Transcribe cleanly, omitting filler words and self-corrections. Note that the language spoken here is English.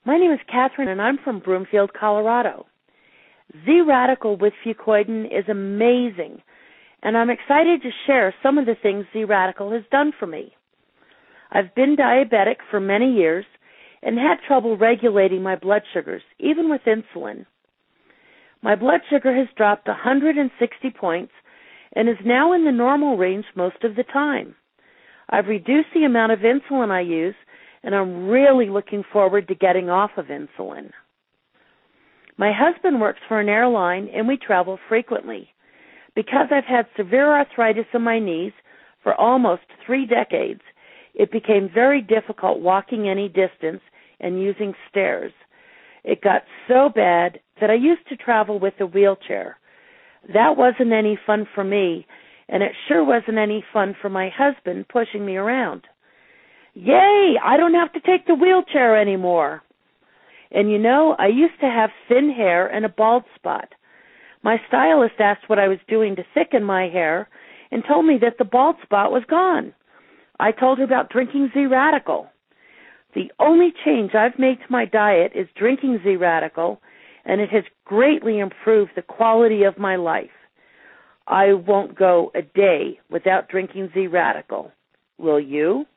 My name is Catherine, and I'm from Broomfield, Colorado. Z-Radical with Fucoidan is amazing, and I'm excited to share some of the things Z-Radical has done for me. I've been diabetic for many years and had trouble regulating my blood sugars, even with insulin. My blood sugar has dropped 160 points and is now in the normal range most of the time. I've reduced the amount of insulin I use, and I'm really looking forward to getting off of insulin. My husband works for an airline, and we travel frequently. Because I've had severe arthritis in my knees for almost 3 decades, it became very difficult walking any distance and using stairs. It got so bad that I used to travel with a wheelchair. That wasn't any fun for me, and it sure wasn't any fun for my husband pushing me around. Yay, I don't have to take the wheelchair anymore. And you know, I used to have thin hair and a bald spot. My stylist asked what I was doing to thicken my hair and told me that the bald spot was gone. I told her about drinking Z-Radical. The only change I've made to my diet is drinking Z-Radical, and it has greatly improved the quality of my life. I won't go a day without drinking Z-Radical. Will you?